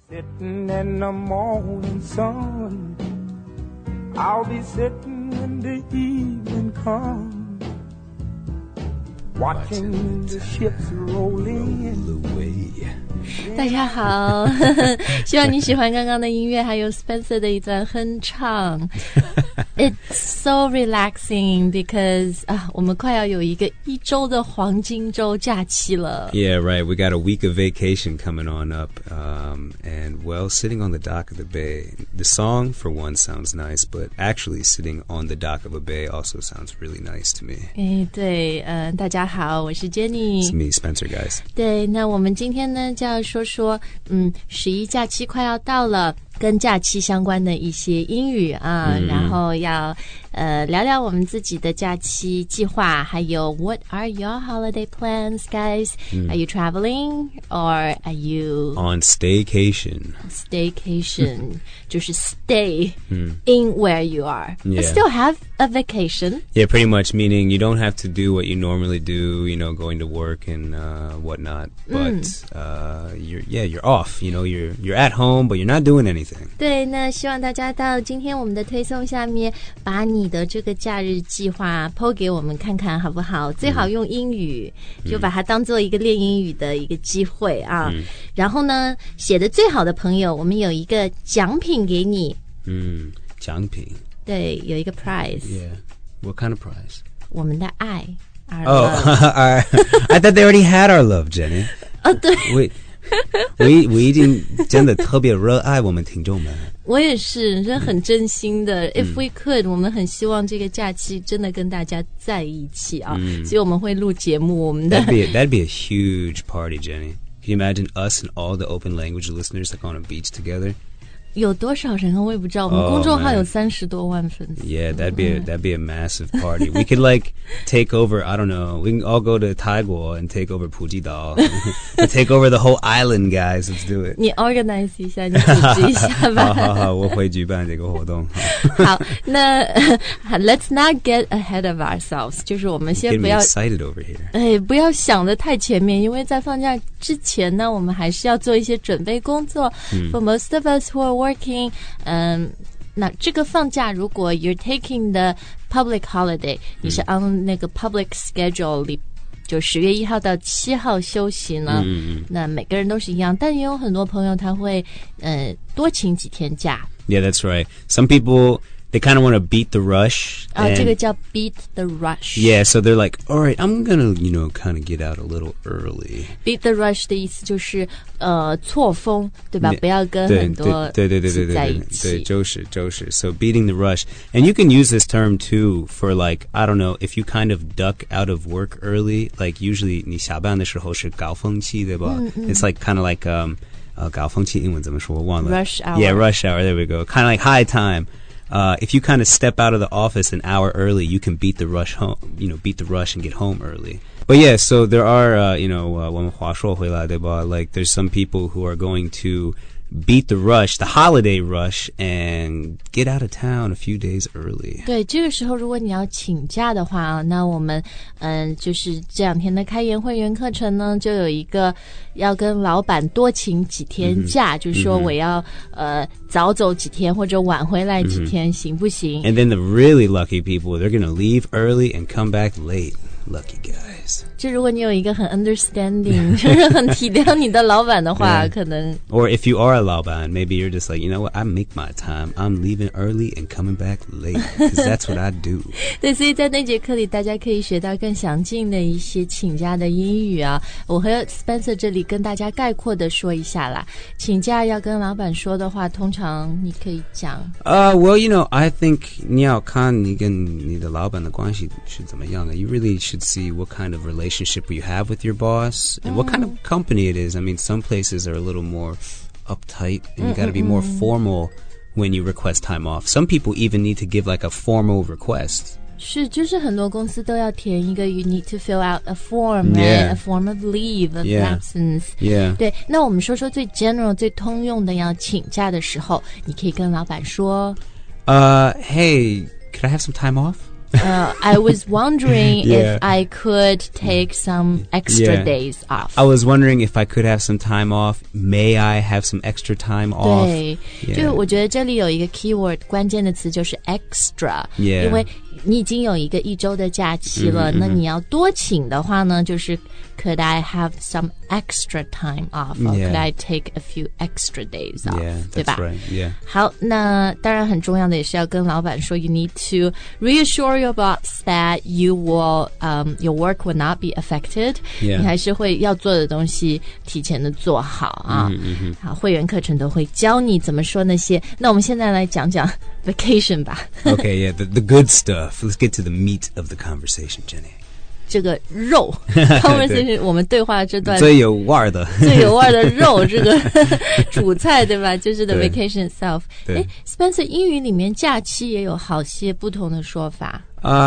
Sitting in the morning sun, I'll be sitting when the evening comes, watching the ships roll in. 大家好希望你喜欢刚刚的音乐还有 Spencer 的一段哼唱It's so relaxing because 我们快要有一个1周的黄金周假期了 Yeah, right. We got a week of vacation coming on up. And, well, sitting on the dock of the bay. The song, for one, sounds nice, but actually sitting on the dock of a bay also sounds really nice to me. 对大家好我是 Jenny It's me, Spencer, guys. 对那我们今天呢就要说11假期快要到了跟假期相关的一些英语然后要聊聊我们自己的假期计划还有 What are your holiday plans, guys? Are you traveling or are you on staycation? Staycation 就是 stay in where you are but still have a vacation. Yeah, pretty much, meaning you don't have to do what you normally do, going to work and whatnot. But you're off. You're at home, but you're not doing anything. 对那希望大家到今天我们的推送下面把你的这个假日计划 po 给我们看看好不好最好用英语就把它当做一个练英语的一个机会然后呢写的最好的朋友我们有一个奖品给你奖品对有一个 prize Yeah, what kind of prize? 我们的爱 our love I thought they already had our love, Jenny 对我已经真的特别热爱我们听众们我也是很真心的If we could 我们很希望这个假期真的跟大家在一起所以我们会录节目我们的 That'd be a huge party, Jenny. Can you imagine us and all the open language listeners like on a beach together? 有多少人我也不知道我们公众号有30多万粉丝 Yeah, that'd be a massive party. We could take over, I don't know, we can all go to Taiguo and take over Pujidao. Take over the whole island, guys. Let's do it. 你 organize 一下你组织一下吧好我会举办这个活动好那let's not get ahead of ourselves 就是我们先不要 excited over here. 不要想得太前面因为在放假之前呢我们还是要做一些准备工作For most of us who are working 那这个放假如果 you're taking the public holiday 你是 on 那个 public schedule 里就10月1号到7号休息呢那每个人都是一样但也有很多朋友他会多请几天假 Yeah, that's right. Some people they kind of want to beat the rush. 这个叫 beat the rush. Yeah, so they're like, all right, I'm going to, kind of get out a little early. Beat the rush 的意思就是错峰对吧不要跟很多对在一起对就是 So beating the rush. And you can use this term too for I don't know, if you kind of duck out of work early, usually 你下班的时候是高峰期对吧It's kind of高峰期英文怎么说我忘了 Rush hour. Yeah, rush hour, there we go. Kind of like high time. If you kind of step out of the office an hour early, you can beat the rush home, beat the rush and get home early. But yeah, so there are, 我们话说回来对吧there's some people who are going to beat the rush, the holiday rush, and get out of town a few days early. 对这个时候如果你要请假的话那我们就是这2天的开研会员课程呢就有一个要跟老板多请几天假就是说我要早走几天或者晚回来几天行不行 And then the really lucky people, they're going to leave early and come back late. Lucky guys. 就如果你有一个很 understanding 就是很体谅你的老板的话可能 Or if you are a 老板 maybe you're just you know what, I make my time. I'm leaving early and coming back late because that's what I do. 对所以在那节课里大家可以学到更详尽的一些请假的英语我和 Spencer 这里跟大家概括的说一下啦请假要跟老板说的话通常你可以讲 well, I think 你要看你跟你的老板的关系是怎么样的 You really should see what kind of relationship you have with your boss and what kind of company it is. I mean, some places are a little more uptight and you got to be more formal when you request time off. Some people even need to give a formal request. 是就是很多公司都要填一个 you need to fill out a form right? A form of leave of absence 对那我们说说最 general 最通用的要请假的时候你可以跟老板说 hey, could I have some time off? I was wondering Yeah. if I could take some extra Yeah. days off. I was wondering if I could have some time off. May I have some extra time off? 对， Yeah. 就我觉得这里有一个 keyword 关键的词就是 extra， Yeah. 因为你已经有一个1周的假期了，那你要多请的话呢，就是 could I have some extra time off or Yeah. could I take a few extra days off， Yeah, 对 that's 吧 right. Yeah. 好，那当然很重要的也是要跟老板说 you need to reassure your boss that you will your work will not be affected， Yeah. 你还是会要做的东西提前的做好啊。好，会员课程都会教你怎么说那些。那我们现在来讲讲 vacation 吧。 Okay, yeah, the good stuff. Let's get to the meat of the conversation, Jenny. 这个肉 conversation 我们对话这段最有味儿的。 最有味儿的肉，这个主菜对吧？就是 the 对 vacation itself。 对诶 Spencer， 英语里面假期也有好些不同的说法。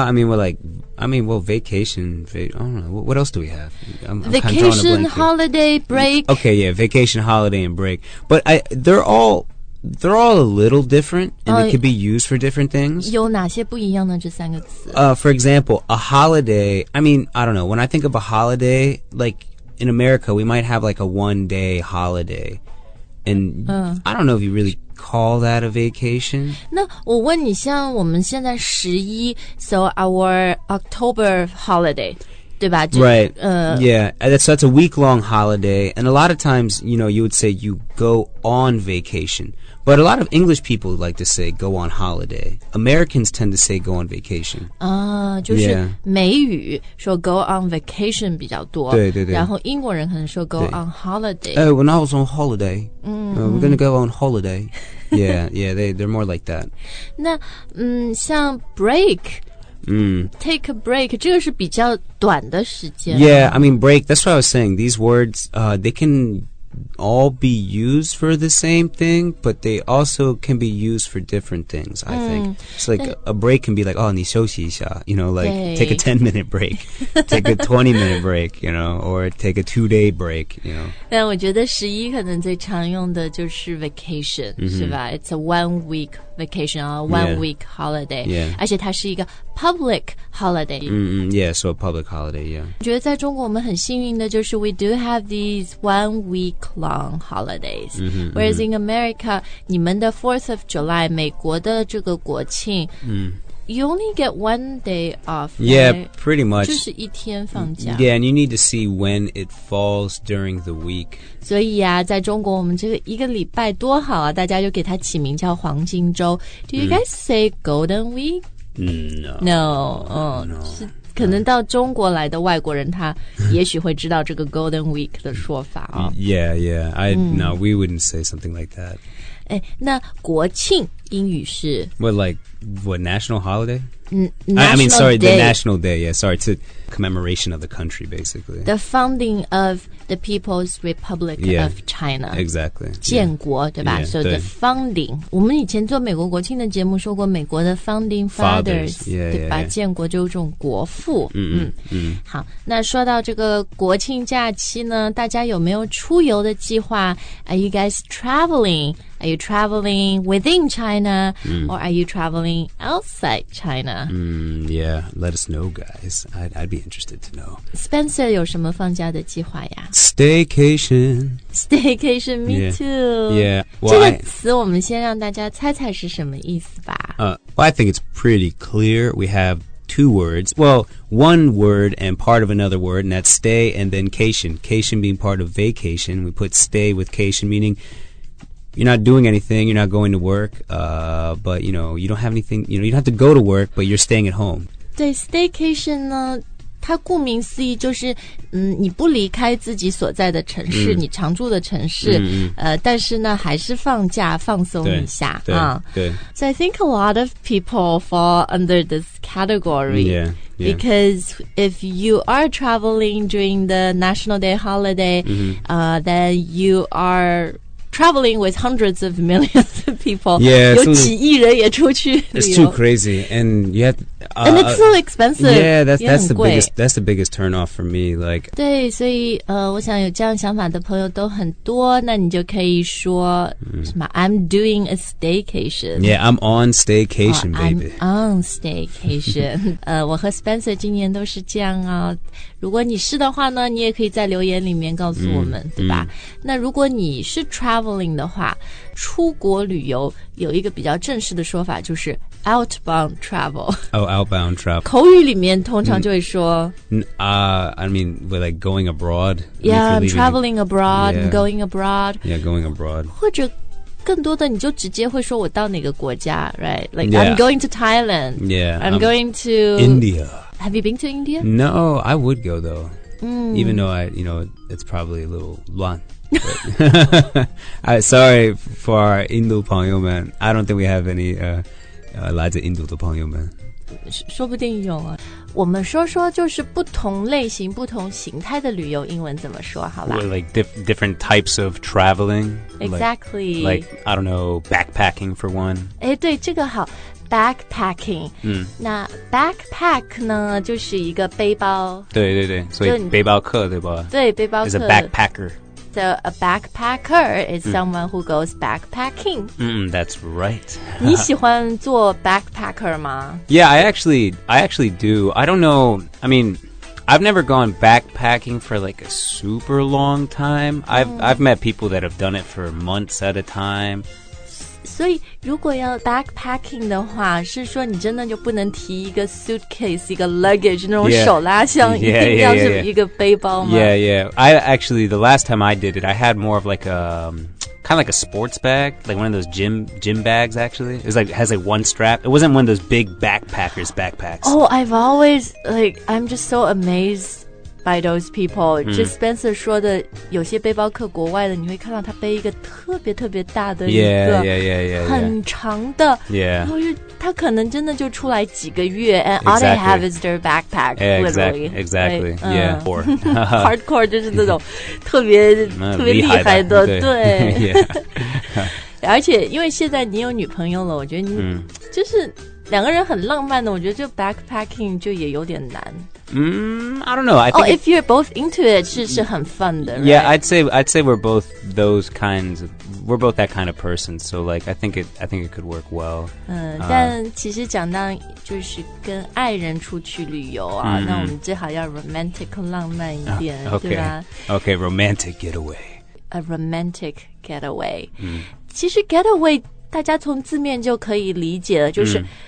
Vacation. I don't know. What else do we have? I'm kind of drawing a Vacation, blank here. holiday, break. Okay, yeah, vacation, holiday, and break. But they're all a little different, and they could be used for different things. 有哪些不一样呢？这三个词。 For example, a holiday. I don't know. When I think of a holiday, like in America, we might have like a 1-day holiday, and I don't know if you really call that a vacation. 那我问你，像我们现在11 ，so our October holiday， 对吧？就 Right. Yeah. That's a week-long holiday, and a lot of times, you would say you go on vacation. But a lot of English people like to say go on holiday. Americans tend to say go on vacation. 就是 Yeah. 美语说 go on vacation 比较多， 对对对然后英国人可能说 go 对 on holiday。 When I was on holiday, we're gonna go on holiday. Yeah, they're more like that. 那像 break。take a break 这个是比较短的时间。 Yeah, break. That's what I was saying. These words, they can all be used for the same thing, but they also can be used for different things, I think. It's like a break can be like, 你休息一下, like take a 10-minute break, take a 20-minute break, or take a 2-day break, 但我觉得11可能最常用的就是 vacation， 是吧？ It's a 1-week vacation or 1-week holiday， Yeah. 而且它是一个 public holiday。 Yeah, so a public holiday, yeah. 我觉得在中国我们很幸运的就是 we do have these 1-week-long holidays， whereas in America 你们的 4th of July 美国的这个国庆you only get 1 day off, Yeah, right? pretty much. 就是一天放假。 Yeah, and you need to see when it falls during the week. 所以啊，在中国我们这个一个礼拜多好啊，大家就给它起名叫黄金周。Do you guys say Golden Week? No. 是可能到中国来的外国人，他也许会知道这个 Golden Week 的说法啊。 Yeah. No, we wouldn't say something like that. 哎，那国庆英语是 What, national holiday? National sorry, Day. the National Day, yeah, sorry, to commemoration of the country, basically. The founding of the People's Republic Yeah. of China. Exactly. 建国，对吧 Yeah, So 对 the founding， 我们以前做美国国庆的节目说过，美国的 founding fathers， Yeah, 对吧 yeah. 建国就是这种国父。好，那说到这个国庆假期呢，大家有没有出游的计划 ？Are you guys traveling? Are you traveling within China, or are you traveling outside China? Yeah, let us know, guys. I'd be interested to know. Spencer 有什么放假的计划呀 Staycation. ？Staycation, me Yeah. too. Yeah. 这 Well, 个词我们先让大家猜猜是什么意思吧。 I think it's pretty clear. We have 2 words. Well, 1 word and part of another word, and that's stay and then cation. Cation being part of vacation. We put stay with cation, meaning you're not doing anything, you're not going to work, but, you don't have anything, you don't have to go to work, but you're staying at home. 对 staycation 呢，它顾名思义就是你不离开自己所在的城市，你常住的城市，但是呢还是放假放松一下啊。 对 So I think a lot of people fall under this category. Yeah. Because if you are traveling during the National Day holiday, then you are traveling with hundreds of millions of people. Yeah, 有几亿人也出去旅 It's 游 too crazy, and you have. And it's so expensive. Yeah, that's 也很 the 贵 biggest. That's the biggest turn off for me. Like, 对，所以我想有这样想法的朋友都很多，那你就可以说什么 I'm doing a staycation. yeah, I'm on staycation, I'm baby. on staycation. 我和 Spencer 今年都是这样啊。如果你是的话呢，你也可以在留言里面告诉我们，对吧？那如果你是 traveling 的话，出国旅游有一个比较正式的说法，就是 outbound travel. Oh, outbound travel. 口语里面通常就会说 I mean, we're like going abroad. Yeah, I'm If you're leaving- traveling abroad, I'm Yeah. going abroad. Yeah, going abroad. 或者更多的你就直接会说我到哪个国家 right? Like Yeah. I'm going to Thailand. Yeah, I'm going to India. Have you been to India? No, I would go though. Even though it's probably a little乱. Sorry for our Indo 朋友们. I don't think we have any 来自印度的朋友们。 说不定有啊。我们说就是不同类型、不同形态的旅游，英文怎么说？好吧 Or like different types of traveling. Exactly. Like I don't know, backpacking for one. 哎，对，这个好。Backpacking，那 backpack 呢，就是一个背包， 对，所以背包客对吧？ 对，背包客 Is a backpacker. So a backpacker is someone who goes backpacking. That's right. 你喜欢做 backpacker 吗？ Yeah, I actually do. I don't know. I mean, I've never gone backpacking for like a super long time. I've met people that have done it for months at a time. 所以如果要 backpacking 的话，是说你真的就不能提一个 suitcase 一个 luggage 那种 Yeah. 手拉箱 一定要是一个背包吗 Yeah. I actually, the last time I did it, I had more of like a kind of like a sports bag, like one of those gym bags. Actually, it has like one strap. It wasn't one of those big backpacks. Oh, I've always I'm just so amazed by those people. 就 Spencer 说的，有些背包客国外的，你会看到他背一个特别特别大的一个 Yeah. 很长的 Yeah. 然后他可能真的就出来几个月 and all they have is their backpack. Yeah, literally. exactly. Yeah. Or Hardcore 就是那种特别厉害的，对。而且因为现在你有女朋友了，我觉得你就是两个人很浪漫的，我觉得就 backpacking 就也有点难。 I don't know. I think if you're both into it, 是很 fun 的。 Yeah, right? I'd say we're both those kinds. We're both that kind of person. So like, I think it could work well. 但其实讲到就是跟爱人出去旅游啊，那我们最好要 romantic 浪漫一点，对吧 Okay, romantic getaway. A romantic getaway. 其实 getaway 大家从字面就可以理解了，就是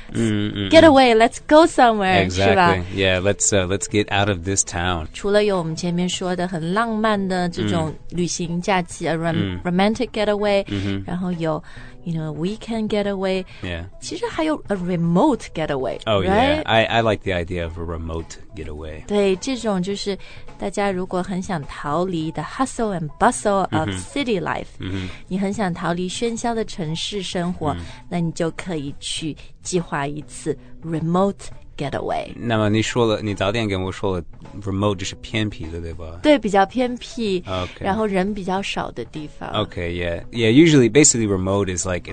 getaway, let's go somewhere， 是吧 Exactly. Yeah, let's get out of this town. 除了有我们前面说的很浪漫的这种旅行假期romantic getaway，然后有weekend getaway， Yeah. 其实还有 a remote getaway。 Oh right? yeah, I like the idea of a remote getaway. 对，这种就是大家如果很想逃离的 hustle and bustle of city life，你很想逃离喧嚣的城市生活，那你就可以去计划一次 remote getaway。 那么你早点跟我说了 remote 就是偏僻的，对吧？ 对，比较偏僻 Okay. 然后人比较少的地方。 Okay, yeah. Usually, basically, remote is like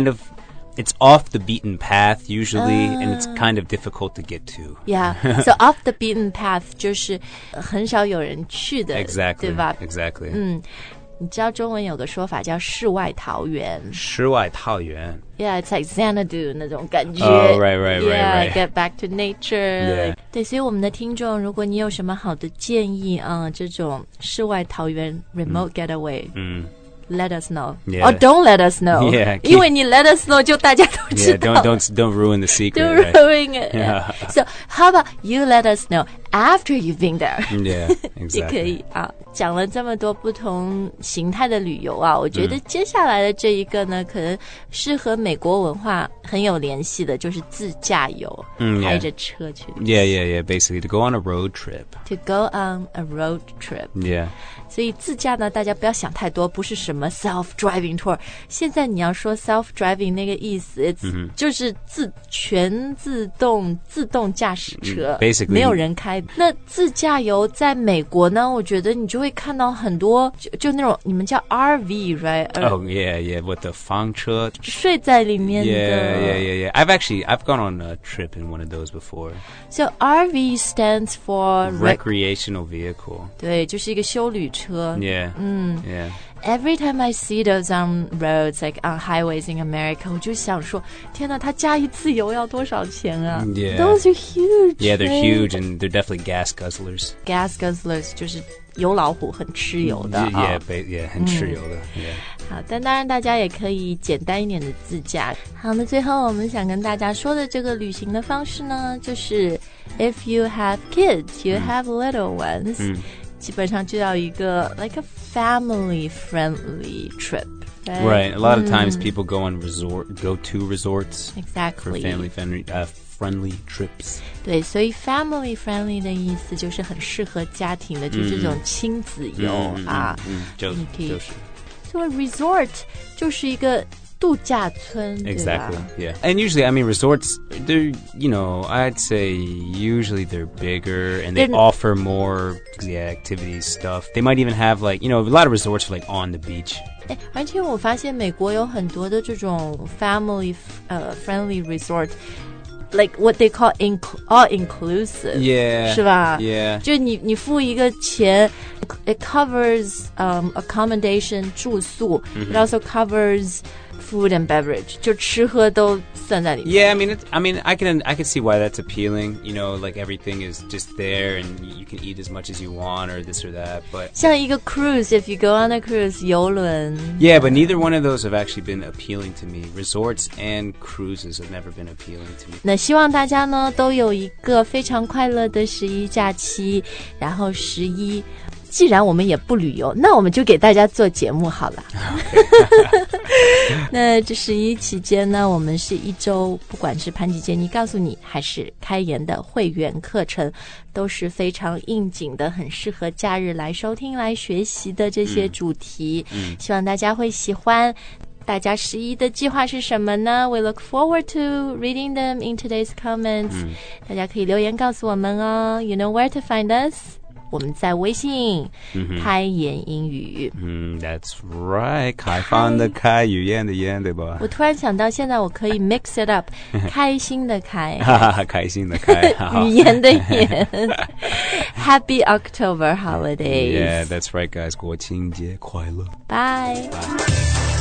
it's off the beaten path usually, and it's kind of difficult to get to. Yeah, so off the beaten path 就是很少有人去的 Exactly. 对吧 Exactly. 你知道中文有个说法叫世外桃源。 世外桃源 Yeah, it's like Xanadu 那种感觉。 Oh, right. Yeah, get back to nature. Yeah. 对，所以我们的听众，如果你有什么好的建议啊，这种世外桃源 remote getaway，let us know. Yeah. Or don't let us know. Yeah, 因为你 let us know 就大家都知 Yeah, 道。 don't ruin the secret. Don't right? ruin it. Yeah. So how about you let us know after you've been there? Yeah, 也可 exactly. 以啊。讲了这么多不同形态的旅游啊，我觉得接下来的这一个呢，可能是和美国文化很有联系的，就是自驾游，开着车去。 Yeah. Basically, to go on a road trip. To go on a road trip. Yeah. 所以自驾呢，大家不要想太多，不是什么 self-driving tour。现在你要说 self-driving 那个意思，就是全自动驾驶车， basically 没有人开。那自驾游在美国呢，我觉得你就会看到很多就那种你们叫 RV right？ Oh yeah, with the 房车睡在里面的。 Yeah. I've gone on a trip in one of those before. So RV stands for recreational vehicle. 对，就是一个休旅车。 Yeah. Yeah. Every time I see those on roads, like on highways in America, 我就想说，天哪，它加一次油要多少钱啊？ Yeah. Those are huge. Yeah, they're huge and they're definitely gas guzzlers. Gas guzzlers 就是油老虎，很吃油的。 Yeah, 很吃油的。Yeah. 好，但当然大家也可以简单一点的自驾。好，那最后我们想跟大家说的这个旅行的方式呢，就是 if you have kids, you have little ones. 基本上就要一个 like a family friendly trip. Right. A lot of times people go to resorts. Exactly. For friendly trips. 对，所以 family friendly 的意思就是很适合家庭的，就是这种亲子游啊。你可以。So a resort 就是一个度假村， Exactly, yeah. And usually, I mean, resorts, they're, I'd say usually they're bigger and they offer more activities, stuff. They might even have a lot of resorts are on the beach. 而且我发现美国有很多的这种 family friendly resort. Like what they call all inclusive, yeah, 是吧？ Yeah. 就你付一个钱 ，it covers accommodation 住宿 ，it also covers food and beverage， 就吃喝都算在里面。 Yeah, I mean, I can see why that's appealing. Like everything is just there, and you can eat as much as you want, or this or that. But 像一个 cruise, if you go on a cruise, 游轮。 Yeah, but neither one of those have actually been appealing to me. Resorts and cruises have never been appealing to me. 那希望大家呢都有一个非常快乐的11假期，然后11。既然我们也不旅游，那我们就给大家做节目好了。那这11期间呢，我们是一周，不管是潘吉杰尼告诉你，还是开言的会员课程，都是非常应景的，很适合假日来收听、来学习的这些主题。希望大家会喜欢。大家11的计划是什么呢？ We look forward to reading them in today's comments. 大家可以留言告诉我们哦。You know where to find us?我们在微信开言英语。 That's right. 开放的开，语言的言，对吧？ 我突然想到，现在我可以 mix it up， 开心的开， 开心的开， 语言的言。Happy October holidays. Yeah, that's right, guys. 国庆节快乐。 Bye. Bye.